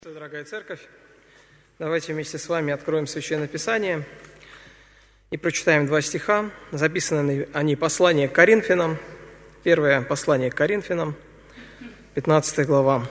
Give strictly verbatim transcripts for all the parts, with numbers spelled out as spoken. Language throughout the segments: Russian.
Дорогая Церковь, давайте вместе с вами откроем Священное Писание и прочитаем два стиха. Записаны они послание к Коринфянам, первое послание к Коринфянам, пятнадцатая глава.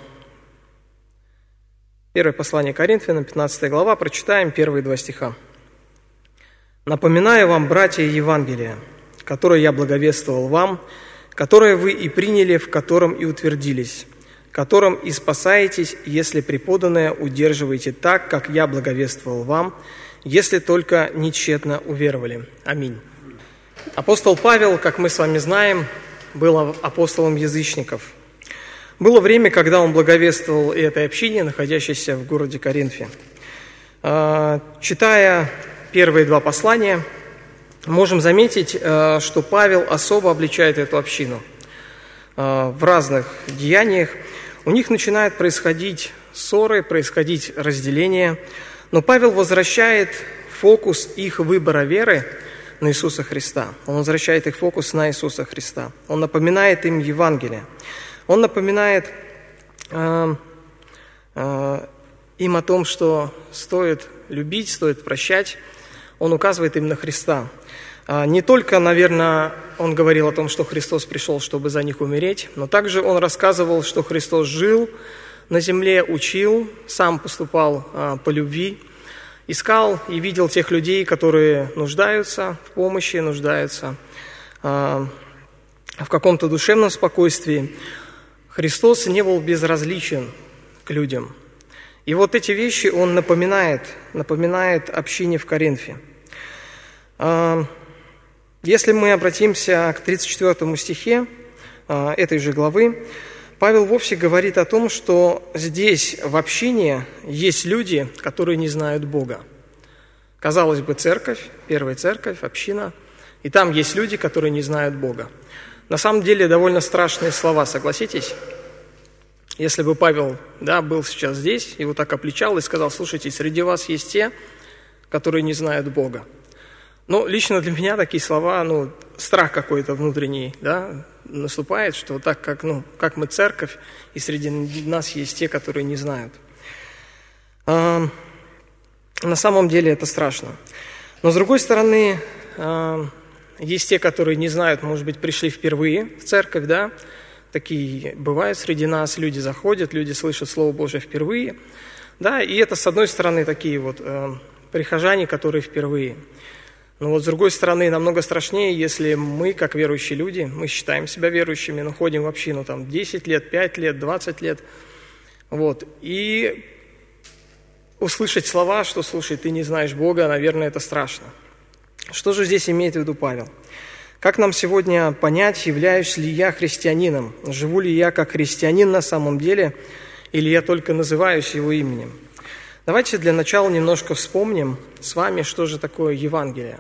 Первое послание к Коринфянам, пятнадцатая глава, прочитаем первые два стиха. «Напоминаю вам, братья, Евангелие, которое я благовествовал вам, которое вы и приняли, в котором и утвердились, которым и спасаетесь, если преподанное удерживаете так, как я благовествовал вам, если только нечетно уверовали». Аминь. Апостол Павел, как мы с вами знаем, был апостолом язычников. Было время, когда он благовествовал и этой общине, находящейся в городе Коринфе. Читая первые два послания, можем заметить, что Павел особо обличает эту общину в разных деяниях. У них начинают происходить ссоры, происходить разделения, но Павел возвращает фокус их выбора веры на Иисуса Христа. Он возвращает их фокус на Иисуса Христа. Он напоминает им Евангелие. Он напоминает э, э, им о том, что стоит любить, стоит прощать. Он указывает им на Христа. Не только, наверное, он говорил о том, что Христос пришел, чтобы за них умереть, но также он рассказывал, что Христос жил на земле, учил, сам поступал по любви, искал и видел тех людей, которые нуждаются в помощи, нуждаются в каком-то душевном спокойствии. Христос не был безразличен к людям. И вот эти вещи он напоминает, напоминает общине в Коринфе. Если мы обратимся к тридцать четвёртому стихе этой же главы, Павел вовсе говорит о том, что здесь в общине есть люди, которые не знают Бога. Казалось бы, церковь, первая церковь, община, и там есть люди, которые не знают Бога. На самом деле довольно страшные слова, согласитесь? Если бы Павел да, был сейчас здесь, его так обличал и сказал: слушайте, среди вас есть те, которые не знают Бога. Ну, лично для меня такие слова, ну, страх какой-то внутренний, да, наступает, что так как, ну, как мы церковь, и среди нас есть те, которые не знают. А, на самом деле это страшно. Но с другой стороны, а, есть те, которые не знают, может быть, пришли впервые в церковь, да, такие бывают среди нас, люди заходят, люди слышат Слово Божие впервые, да, и это, с одной стороны, такие вот а, прихожане, которые впервые. Но вот с другой стороны, намного страшнее, если мы, как верующие люди, мы считаем себя верующими, но ходим в общину там десять лет, пять лет, двадцать лет, вот, и услышать слова, что, слушай, ты не знаешь Бога, наверное, это страшно. Что же здесь имеет в виду Павел? Как нам сегодня понять, являюсь ли я христианином, живу ли я как христианин на самом деле, или я только называюсь его именем? Давайте для начала немножко вспомним с вами, что же такое Евангелие.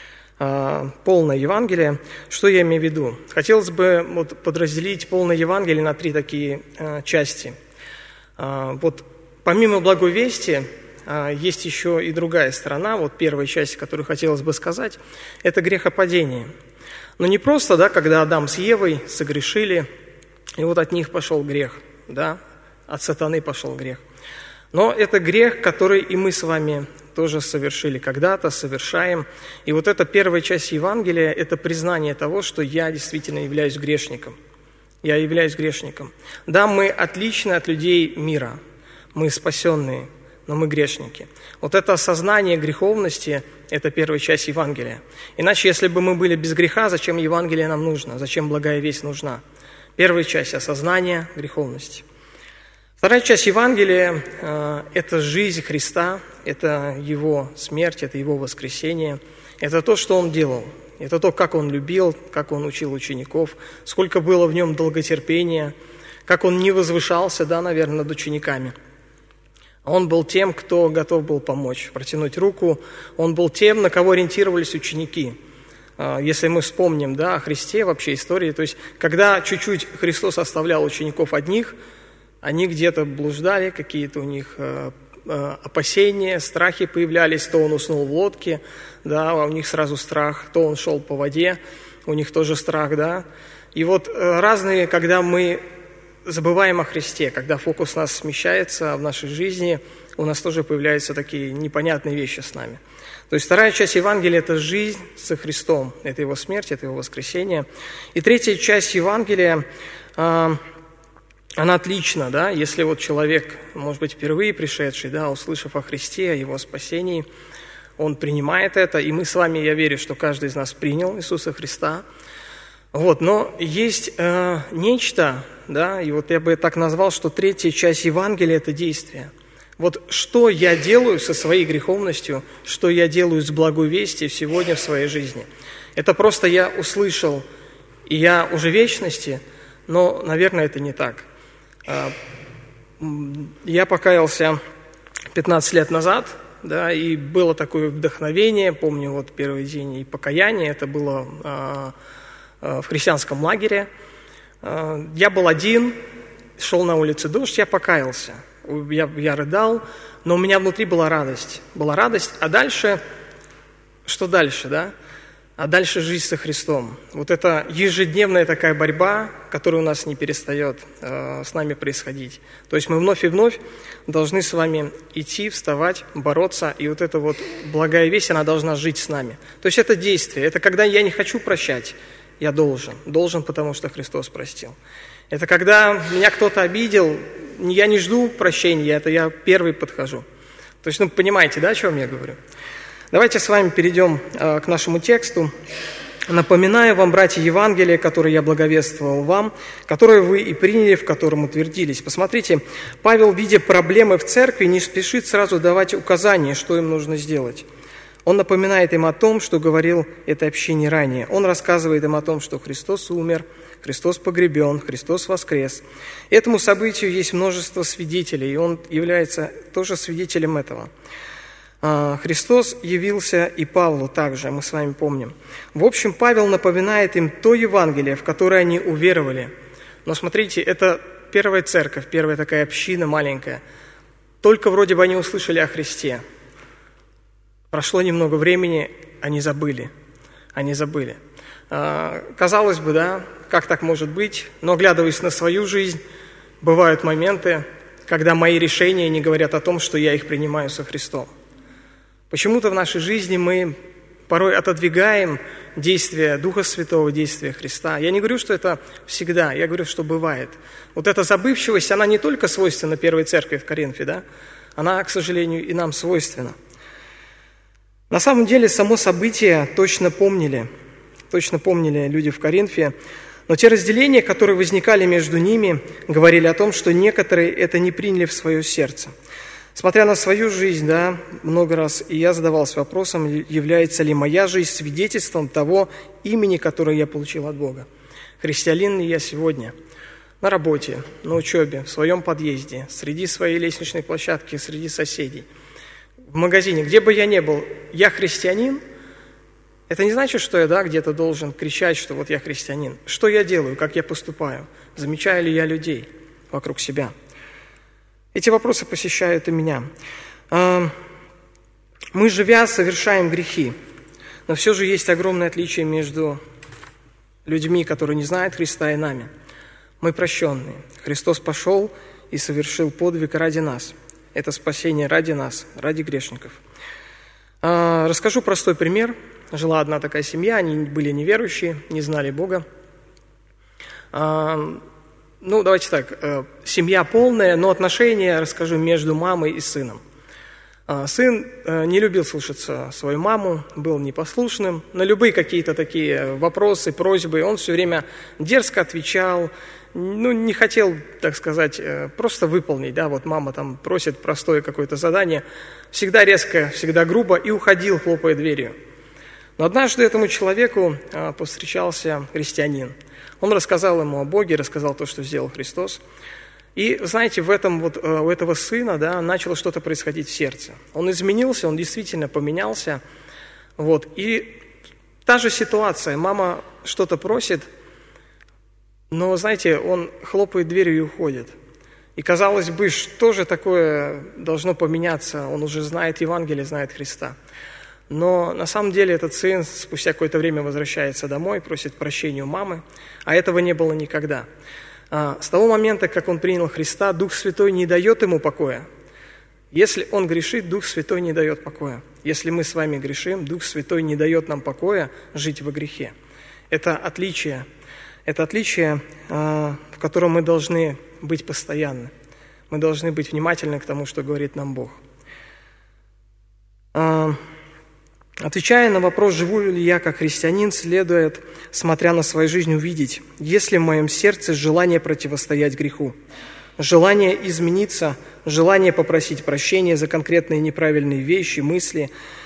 Полное Евангелие. Что я имею в виду? Хотелось бы вот подразделить полное Евангелие на три такие э, части. Э, вот помимо благой вести э, есть еще и другая сторона. Вот первая часть, которую хотелось бы сказать, это грехопадение. Но не просто, да, когда Адам с Евой согрешили, и вот от них пошел грех, да, от сатаны пошел грех. Но это грех, который и мы с вами тоже совершили когда-то, совершаем. И вот эта первая часть Евангелия – это признание того, что я действительно являюсь грешником. Я являюсь грешником. Да, мы отличны от людей мира, мы спасенные, но мы грешники. Вот это осознание греховности – это первая часть Евангелия. Иначе, если бы мы были без греха, зачем Евангелие нам нужно? Зачем благая весть нужна? Первая часть – осознание греховности. Вторая часть Евангелия э, – это жизнь Христа, это Его смерть, это Его воскресение, это то, что Он делал, это то, как Он любил, как Он учил учеников, сколько было в Нем долготерпения, как Он не возвышался, да, наверное, над учениками. Он был тем, кто готов был помочь, протянуть руку, Он был тем, на кого ориентировались ученики. Э, если мы вспомним, да, о Христе, вообще истории, то есть, когда чуть-чуть Христос оставлял учеников одних, они где-то блуждали, какие-то у них э, э, опасения, страхи появлялись, то он уснул в лодке, да, у них сразу страх, то он шел по воде, у них тоже страх, да. И вот э, разные, когда мы забываем о Христе, когда фокус нас смещается в нашей жизни, у нас тоже появляются такие непонятные вещи с нами. То есть вторая часть Евангелия – это жизнь со Христом, это Его смерть, это Его воскресение. И третья часть Евангелия, она отлична, да, если вот человек, может быть, впервые пришедший, да, услышав о Христе, о Его спасении, он принимает это, и мы с вами, я верю, что каждый из нас принял Иисуса Христа. Вот, но есть э, нечто, да, и вот я бы так назвал, что третья часть Евангелия – это действие. Вот что я делаю со своей греховностью, что я делаю с благой вестью сегодня в своей жизни. Это просто я услышал, и я уже в вечности, но, наверное, это не так. Я покаялся пятнадцать лет назад, да, и было такое вдохновение, помню, вот первый день и покаяние, это было а, а, в христианском лагере. А, я был один, шел на улице дождь, я покаялся. Я, я рыдал, но у меня внутри была радость. Была радость, а дальше, что дальше, да? А дальше жизнь со Христом. Вот это ежедневная такая борьба, которая у нас не перестает э, с нами происходить. То есть мы вновь и вновь должны с вами идти, вставать, бороться, и вот эта вот благая весть, она должна жить с нами. То есть это действие, это когда я не хочу прощать, я должен. Должен, потому что Христос простил. Это когда меня кто-то обидел, я не жду прощения, это я первый подхожу. То есть, ну, понимаете, да, о чем я говорю? Давайте с вами перейдем э, к нашему тексту. Напоминаю вам, братья, Евангелие, которое я благовествовал вам, которое вы и приняли, в котором утвердились. Посмотрите, Павел, видя проблемы в церкви, не спешит сразу давать указания, что им нужно сделать. Он напоминает им о том, что говорил этой общине ранее. Он рассказывает им о том, что Христос умер, Христос погребен, Христос воскрес. Этому событию есть множество свидетелей, и он является тоже свидетелем этого. Христос явился и Павлу также, мы с вами помним. В общем, Павел напоминает им то Евангелие, в которое они уверовали. Но смотрите, это первая церковь, первая такая община маленькая. Только вроде бы они услышали о Христе. Прошло немного времени, они забыли. Они забыли. Казалось бы, да, как так может быть? Но, оглядываясь на свою жизнь, бывают моменты, когда мои решения не говорят о том, что я их принимаю со Христом. Почему-то в нашей жизни мы порой отодвигаем действия Духа Святого, действия Христа. Я не говорю, что это всегда, я говорю, что бывает. Вот эта забывчивость, она не только свойственна первой церкви в Коринфе, да? Она, к сожалению, и нам свойственна. На самом деле, само событие точно помнили, точно помнили люди в Коринфе, но те разделения, которые возникали между ними, говорили о том, что некоторые это не приняли в свое сердце. Смотря на свою жизнь, да, много раз и я задавался вопросом, является ли моя жизнь свидетельством того имени, которое я получил от Бога. Христианин ли я сегодня? На работе, на учебе, в своем подъезде, среди своей лестничной площадки, среди соседей, в магазине, где бы я ни был, я христианин. Это не значит, что я, да, где-то должен кричать, что вот я христианин. Что я делаю, как я поступаю? Замечаю ли я людей вокруг себя? Эти вопросы посещают и меня. Мы, живя, совершаем грехи, но все же есть огромное отличие между людьми, которые не знают Христа, и нами. Мы прощенные. Христос пошел и совершил подвиг ради нас. Это спасение ради нас, ради грешников. Расскажу простой пример. Жила одна такая семья, они были неверующие, не знали Бога. Ну, давайте так, семья полная, но отношения, расскажу, между мамой и сыном. Сын не любил слушаться свою маму, был непослушным. На любые какие-то такие вопросы, просьбы он все время дерзко отвечал, ну, не хотел, так сказать, просто выполнить, да, вот мама там просит простое какое-то задание, всегда резко, всегда грубо, и уходил, хлопая дверью. Но однажды этому человеку повстречался христианин. Он рассказал ему о Боге, рассказал то, что сделал Христос. И, знаете, в этом вот, у этого сына, да, начало что-то происходить в сердце. Он изменился, он действительно поменялся. Вот. И та же ситуация. Мама что-то просит, но, знаете, он хлопает дверью и уходит. И, казалось бы, что же такое должно поменяться? Он уже знает Евангелие, знает Христа. Но на самом деле этот сын спустя какое-то время возвращается домой, просит прощения у мамы, а этого не было никогда. С того момента, как он принял Христа, Дух Святой не дает ему покоя. Если он грешит, Дух Святой не дает покоя. Если мы с вами грешим, Дух Святой не дает нам покоя жить во грехе. Это отличие, это отличие, в котором мы должны быть постоянны. Мы должны быть внимательны к тому, что говорит нам Бог. Отвечая на вопрос, живу ли я как христианин, следует, смотря на свою жизнь, увидеть, есть ли в моем сердце желание противостоять греху, желание измениться, желание попросить прощения за конкретные неправильные вещи, мысли.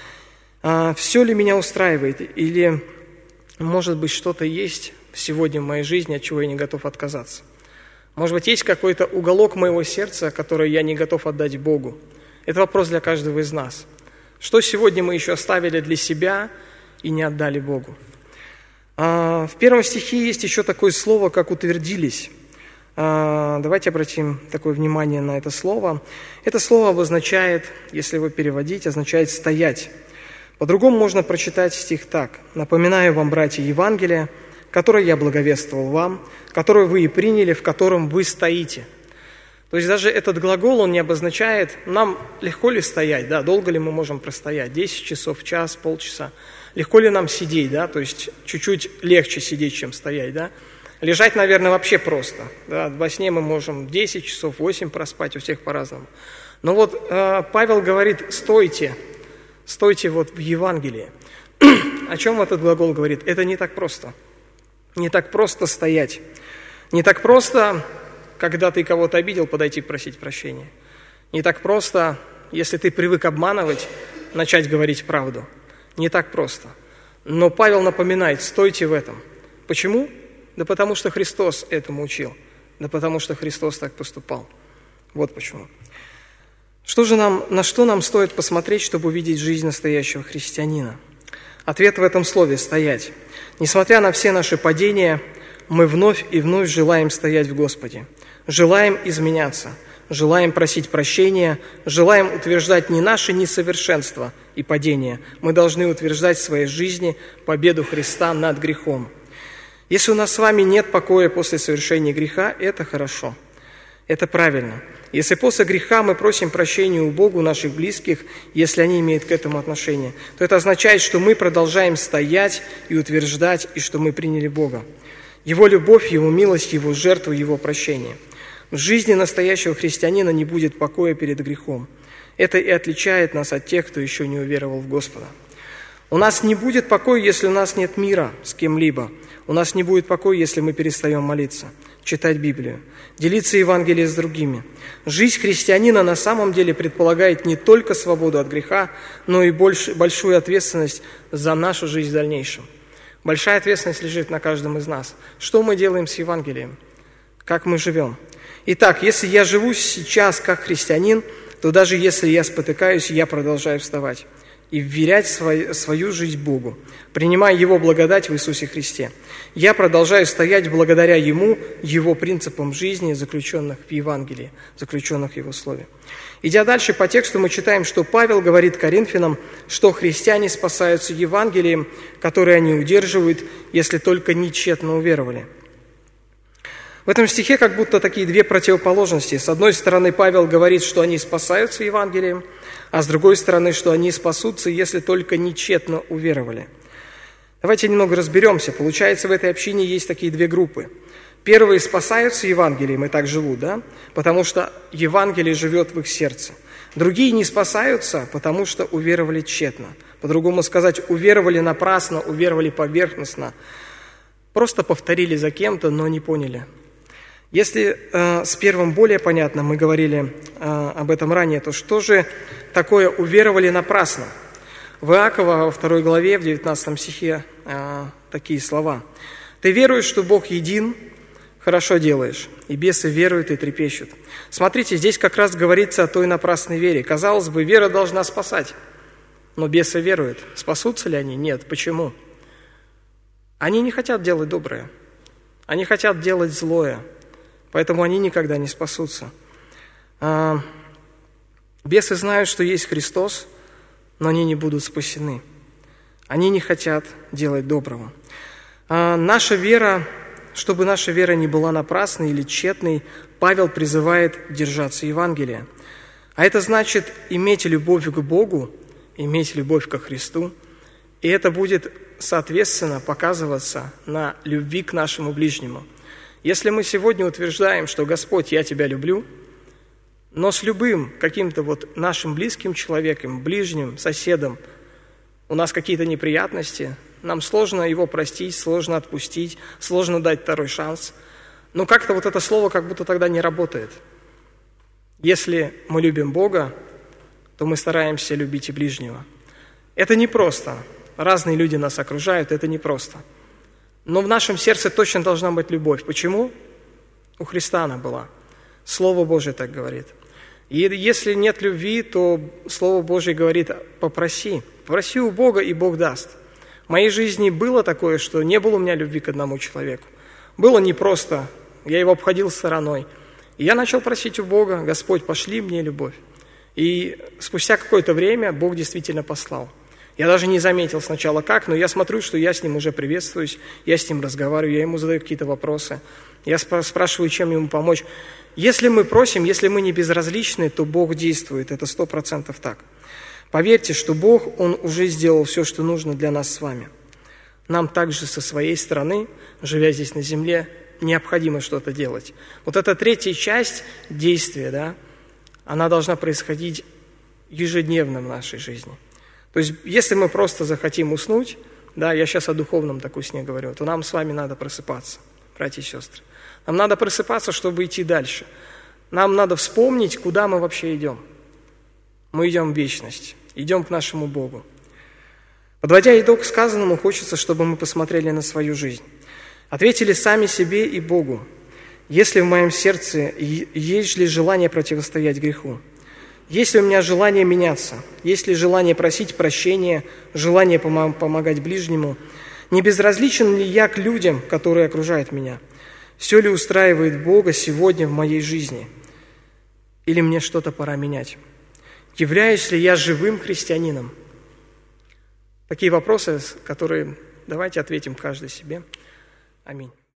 Все ли меня устраивает? Или, может быть, что-то есть сегодня в моей жизни, от чего я не готов отказаться? Может быть, есть какой-то уголок моего сердца, который я не готов отдать Богу? Это вопрос для каждого из нас. Что сегодня мы еще оставили для себя и не отдали Богу? В первом стихе есть еще такое слово, как «утвердились». Давайте обратим такое внимание на это слово. Это слово обозначает, если его переводить, означает «стоять». По-другому можно прочитать стих так. «Напоминаю вам, братья, Евангелие, которое я благовествовал вам, которое вы и приняли, в котором вы стоите». То есть даже этот глагол, он не обозначает, нам легко ли стоять, да, долго ли мы можем простоять, десять часов, час, полчаса. Легко ли нам сидеть, да, то есть чуть-чуть легче сидеть, чем стоять, да. Лежать, наверное, вообще просто, да, во сне мы можем десять часов, восемь проспать, у всех по-разному. Но вот э, Павел говорит, стойте, стойте вот в Евангелии. О чем этот глагол говорит? Это не так просто. Не так просто стоять. Не так просто, когда ты кого-то обидел, подойти просить прощения. Не так просто, если ты привык обманывать, начать говорить правду. Не так просто. Но Павел напоминает, стойте в этом. Почему? Да потому что Христос этому учил. Да потому что Христос так поступал. Вот почему. Что же нам, на что нам стоит посмотреть, чтобы увидеть жизнь настоящего христианина? Ответ в этом слове «стоять». Несмотря на все наши падения, мы вновь и вновь желаем стоять в Господе. Желаем изменяться, желаем просить прощения, желаем утверждать не наши несовершенства и падения. Мы должны утверждать в своей жизни победу Христа над грехом. Если у нас с вами нет покоя после совершения греха, это хорошо, это правильно. Если после греха мы просим прощения у Бога, у наших близких, если они имеют к этому отношение, то это означает, что мы продолжаем стоять и утверждать, и что мы приняли Бога. Его любовь, Его милость, Его жертву, Его прощение. В жизни настоящего христианина не будет покоя перед грехом. Это и отличает нас от тех, кто еще не уверовал в Господа. У нас не будет покоя, если у нас нет мира с кем-либо. У нас не будет покоя, если мы перестаем молиться, читать Библию, делиться Евангелием с другими. Жизнь христианина на самом деле предполагает не только свободу от греха, но и больш, большую ответственность за нашу жизнь в дальнейшем. Большая ответственность лежит на каждом из нас. Что мы делаем с Евангелием? Как мы живем? Итак, если я живу сейчас как христианин, то даже если я спотыкаюсь, я продолжаю вставать и вверять свою, свою жизнь Богу, принимая Его благодать в Иисусе Христе. Я продолжаю стоять благодаря Ему, Его принципам жизни, заключенных в Евангелии, заключенных в Его Слове. Идя дальше по тексту, мы читаем, что Павел говорит Коринфянам, что христиане спасаются Евангелием, которое они удерживают, если только не тщетно уверовали. В этом стихе как будто такие две противоположности. С одной стороны, Павел говорит, что они спасаются Евангелием, а с другой стороны, что они спасутся, если только не тщетно уверовали. Давайте немного разберемся. Получается, в этой общине есть такие две группы. Первые спасаются Евангелием и так живут, да? Потому что Евангелие живет в их сердце. Другие не спасаются, потому что уверовали тщетно. По-другому сказать, уверовали напрасно, уверовали поверхностно. Просто повторили за кем-то, но не поняли. Если э, с первым более понятно, мы говорили э, об этом ранее, то что же такое уверовали напрасно? В Иакова во второй главе, в девятнадцатом стихе э, такие слова. «Ты веруешь, что Бог един, хорошо делаешь, и бесы веруют и трепещут». Смотрите, здесь как раз говорится о той напрасной вере. Казалось бы, вера должна спасать, но бесы веруют. Спасутся ли они? Нет. Почему? Они не хотят делать доброе, они хотят делать злое, поэтому они никогда не спасутся. А, бесы знают, что есть Христос, но они не будут спасены. Они не хотят делать доброго. А, наша вера чтобы наша вера не была напрасной или тщетной, Павел призывает держаться Евангелия. А это значит иметь любовь к Богу, иметь любовь ко Христу, и это будет, соответственно, показываться на любви к нашему ближнему. Если мы сегодня утверждаем, что «Господь, я Тебя люблю», но с любым каким-то вот нашим близким человеком, ближним, соседом у нас какие-то неприятности, нам сложно его простить, сложно отпустить, сложно дать второй шанс, но как-то вот это слово как будто тогда не работает. Если мы любим Бога, то мы стараемся любить и ближнего. Это непросто. Разные люди нас окружают, это непросто. Но в нашем сердце точно должна быть любовь. Почему? У Христа она была. Слово Божие так говорит. И если нет любви, то Слово Божие говорит: попроси. Попроси у Бога, и Бог даст. В моей жизни было такое, что не было у меня любви к одному человеку. Было непросто, я его обходил стороной. И я начал просить у Бога: Господь, пошли мне любовь. И спустя какое-то время Бог действительно послал. Я даже не заметил сначала как, но я смотрю, что я с ним уже приветствуюсь, я с ним разговариваю, я ему задаю какие-то вопросы, я спрашиваю, чем ему помочь. Если мы просим, если мы не безразличны, то Бог действует, это сто процентов так. Поверьте, что Бог, Он уже сделал все, что нужно для нас с вами. Нам также со своей стороны, живя здесь на земле, необходимо что-то делать. Вот эта третья часть действия, да, она должна происходить ежедневно в нашей жизни. То есть, если мы просто захотим уснуть, да, я сейчас о духовном такой сне говорю, то нам с вами надо просыпаться, братья и сестры. Нам надо просыпаться, чтобы идти дальше. Нам надо вспомнить, куда мы вообще идем. Мы идем в вечность, идем к нашему Богу. Подводя итог сказанному, хочется, чтобы мы посмотрели на свою жизнь. Ответили сами себе и Богу. Если в моем сердце есть ли желание противостоять греху? Есть ли у меня желание меняться? Есть ли желание просить прощения, желание помогать ближнему? Не безразличен ли я к людям, которые окружают меня? Все ли устраивает Бога сегодня в моей жизни? Или мне что-то пора менять? Являюсь ли я живым христианином? Такие вопросы, которые давайте ответим каждый себе. Аминь.